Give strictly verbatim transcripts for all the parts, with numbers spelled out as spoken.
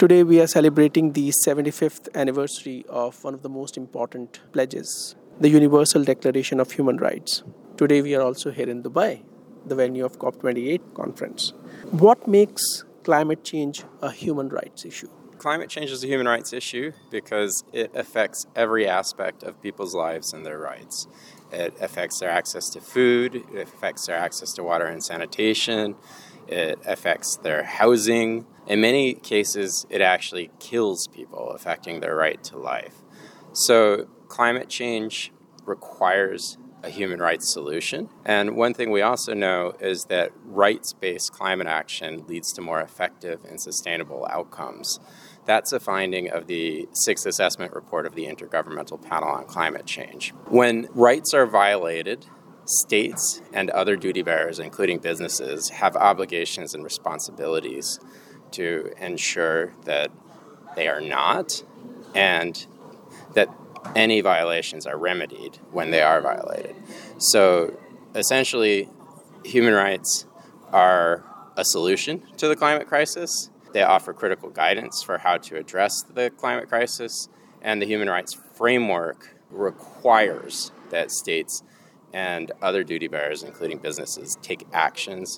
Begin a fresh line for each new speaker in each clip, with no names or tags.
Today we are celebrating the seventy-fifth anniversary of one of the most important pledges, the Universal Declaration of Human Rights. Today we are also here in Dubai, the venue of COP twenty-eight conference. What makes climate change a human rights issue?
Climate change is a human rights issue because it affects every aspect of people's lives and their rights. It affects their access to food, it affects their access to water and sanitation, it affects their housing. In many cases, it actually kills people, affecting their right to life. So climate change requires a human rights solution. And one thing we also know is that rights-based climate action leads to more effective and sustainable outcomes. That's a finding of the sixth assessment report of the Intergovernmental Panel on Climate Change. When rights are violated, states and other duty bearers, including businesses, have obligations and responsibilities to ensure that they are not, and that any violations are remedied when they are violated. So essentially, human rights are a solution to the climate crisis. They offer critical guidance for how to address the climate crisis, and the human rights framework requires that states and other duty bearers, including businesses, take actions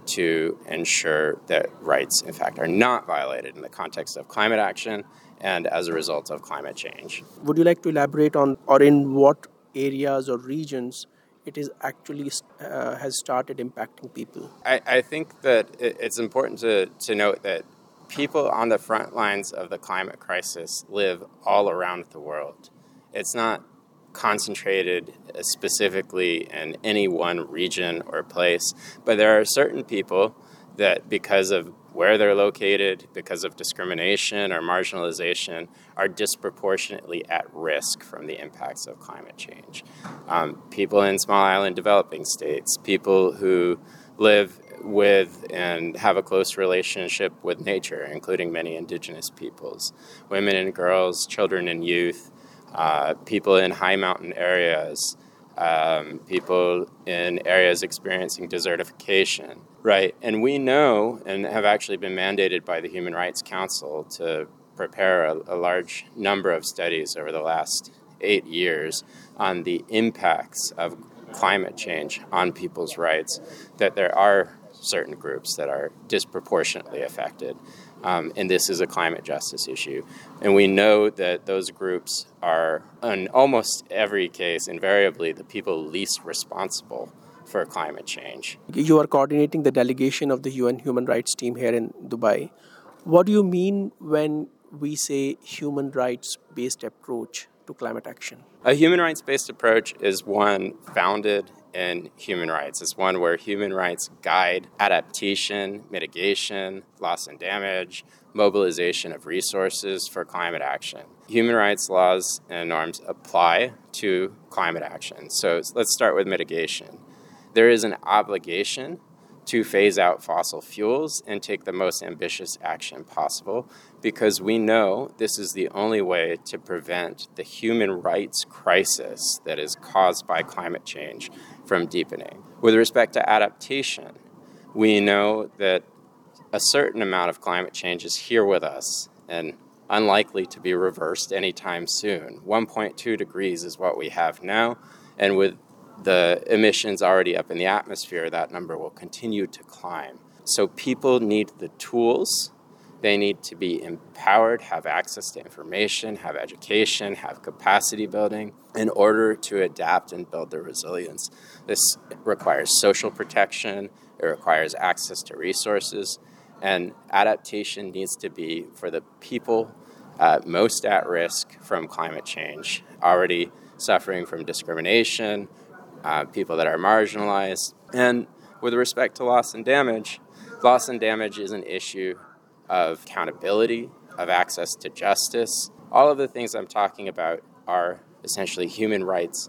to ensure that rights, in fact, are not violated in the context of climate action and as a result of climate change.
Would you like to elaborate on, or in what areas or regions it is actually uh, has started impacting people?
I, I think that it, it's important to, to note that people on the front lines of the climate crisis live all around the world. It's not concentrated specifically in any one region or place, but there are certain people that, because of where they're located, because of discrimination or marginalization, are disproportionately at risk from the impacts of climate change. Um, people in small island developing states, people who live with and have a close relationship with nature, including many indigenous peoples, women and girls, children and youth, uh, people in high mountain areas, um, people in areas experiencing desertification, right? And we know, and have actually been mandated by the Human Rights Council to prepare a, a large number of studies over the last eight years on the impacts of climate change on people's rights, that there are certain groups that are disproportionately affected. Um, and this is a climate justice issue. And we know that those groups are, in almost every case, invariably the people least responsible for climate change.
You are coordinating the delegation of the U N Human Rights Team here in Dubai. What do you mean when we say human rights-based approach to climate action?
A human rights-based approach is one founded in human rights. It's one where human rights guide adaptation, mitigation, loss and damage, mobilization of resources for climate action. Human rights laws and norms apply to climate action. So let's start with mitigation. There is an obligation to phase out fossil fuels and take the most ambitious action possible, because we know this is the only way to prevent the human rights crisis that is caused by climate change from deepening. With respect to adaptation, we know that a certain amount of climate change is here with us and unlikely to be reversed anytime soon. one point two degrees is what we have now, and with the emissions already up in the atmosphere, that number will continue to climb. So people need the tools. They need to be empowered, have access to information, have education, have capacity building in order to adapt and build their resilience. This requires social protection. It requires access to resources. And adaptation needs to be for the people uh, most at risk from climate change, already suffering from discrimination, Uh, people that are marginalized. And with respect to loss and damage, loss and damage is an issue of accountability, of access to justice. All of the things I'm talking about are essentially human rights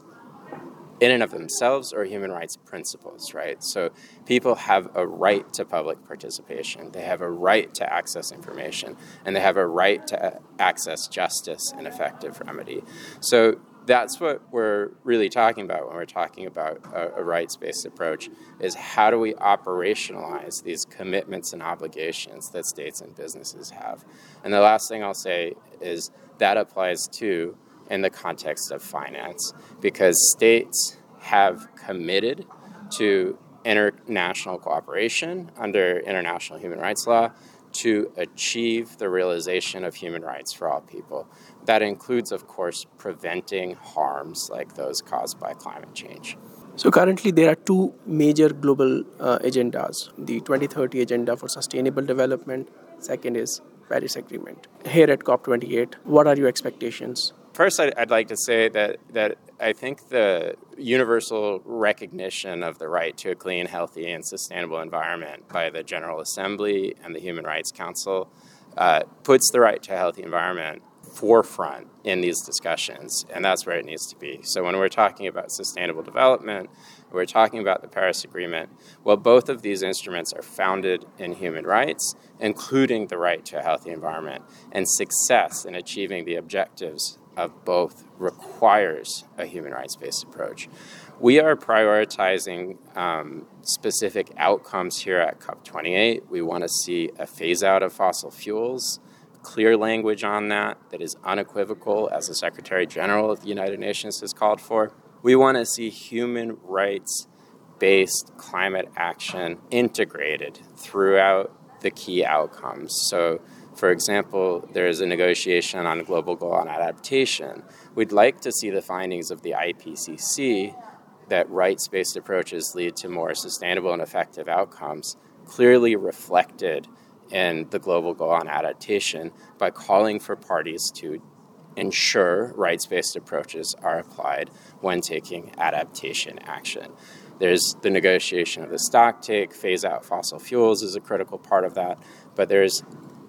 in and of themselves, or human rights principles, right? So people have a right to public participation. They have a right to access information, and they have a right to access justice and effective remedy. So that's what we're really talking about when we're talking about a, a rights-based approach, is how do we operationalize these commitments and obligations that states and businesses have. And the last thing I'll say is that applies too in the context of finance, because states have committed to international cooperation under international human rights law to achieve the realization of human rights for all people. That includes, of course, preventing harms like those caused by climate change.
So currently there are two major global uh, agendas. The twenty thirty Agenda for Sustainable Development, second is Paris Agreement. Here at COP twenty-eight, what are your expectations?
First, I'd like to say that, that I think the universal recognition of the right to a clean, healthy, and sustainable environment by the General Assembly and the Human Rights Council uh, puts the right to a healthy environment forefront in these discussions, and that's where it needs to be. So when we're talking about sustainable development, we're talking about the Paris Agreement, well, both of these instruments are founded in human rights, including the right to a healthy environment, and success in achieving the objectives of both requires a human rights-based approach. We are prioritizing um, specific outcomes here at COP twenty-eight. We want to see a phase-out of fossil fuels, clear language on that that is unequivocal, as the Secretary General of the United Nations has called for. We want to see human rights-based climate action integrated throughout the key outcomes. So, for example, there is a negotiation on a global goal on adaptation. We'd like to see the findings of the I P C C that rights-based approaches lead to more sustainable and effective outcomes clearly reflected in the global goal on adaptation by calling for parties to ensure rights-based approaches are applied when taking adaptation action. There's the negotiation of the stocktake, phase out fossil fuels is a critical part of that, but there's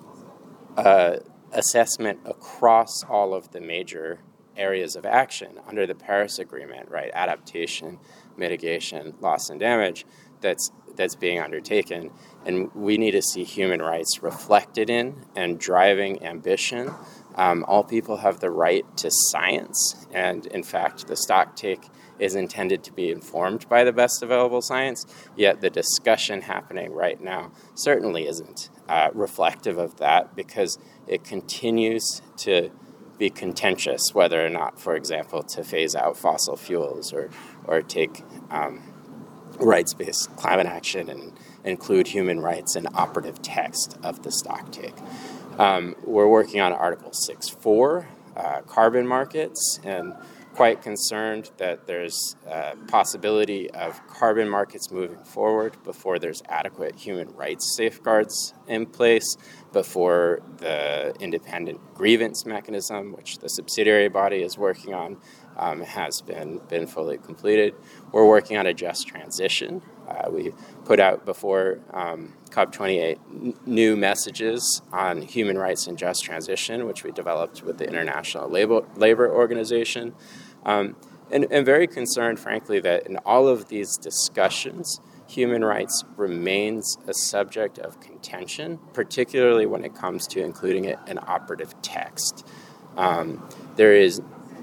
uh, assessment across all of the major areas of action under the Paris Agreement, right? Adaptation, mitigation, loss and damage, that's that's being undertaken. And we need to see human rights reflected in and driving ambition. Um, all people have the right to science, and in fact, the stocktake is intended to be informed by the best available science, yet the discussion happening right now certainly isn't uh, reflective of that, because it continues to be contentious whether or not, for example, to phase out fossil fuels or, or take um, rights-based climate action and include human rights in operative text of the stocktake. Um, we're working on Article six point four, uh, carbon markets, and quite concerned that there's a possibility of carbon markets moving forward before there's adequate human rights safeguards in place, before the independent grievance mechanism, which the subsidiary body is working on, um, has been, been fully completed. We're working on a just transition. Uh, we put out before um, COP twenty-eight n- new messages on human rights and just transition, which we developed with the International Labor, Labor Organization. Um, and, and very concerned, frankly, that in all of these discussions, human rights remains a subject of contention, particularly when it comes to including it in operative text. Um, there is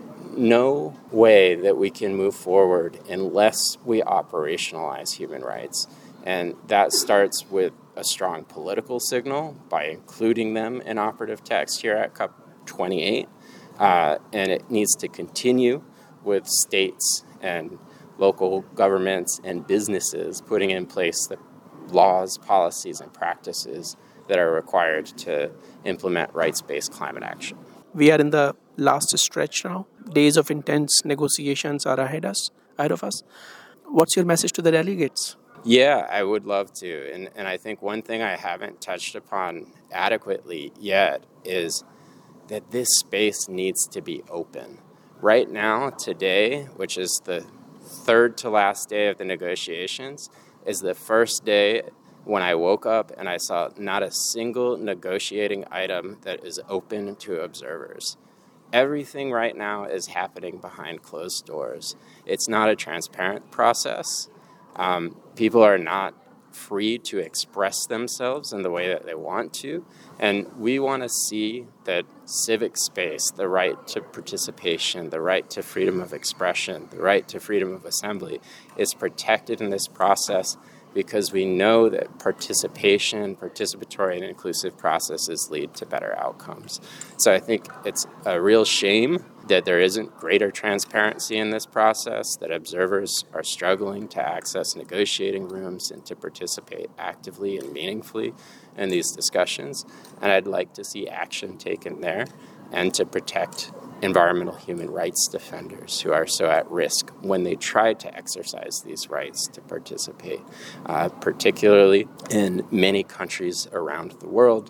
no way that we can move forward unless we operationalize human rights. And that starts with a strong political signal by including them in operative text here at COP twenty-eight. Uh, and it needs to continue with states and local governments and businesses putting in place the laws, policies, and practices that are required to implement rights-based climate action.
We are in the last stretch now. Days of intense negotiations are ahead us, ahead of us. What's your message to the delegates?
Yeah, I would love to. And, and I think one thing I haven't touched upon adequately yet is that this space needs to be open. Right now, today, which is the third to last day of the negotiations, is the first day when I woke up and I saw not a single negotiating item that is open to observers. Everything right now is happening behind closed doors. It's not a transparent process. Um, people are not free to express themselves in the way that they want to. And we want to see that civic space, the right to participation, the right to freedom of expression, the right to freedom of assembly is protected in this process, because we know that participation, participatory and inclusive processes lead to better outcomes. So I think it's a real shame that there isn't greater transparency in this process, that observers are struggling to access negotiating rooms and to participate actively and meaningfully in these discussions. And I'd like to see action taken there and to protect environmental human rights defenders who are so at risk when they try to exercise these rights to participate, uh, particularly in many countries around the world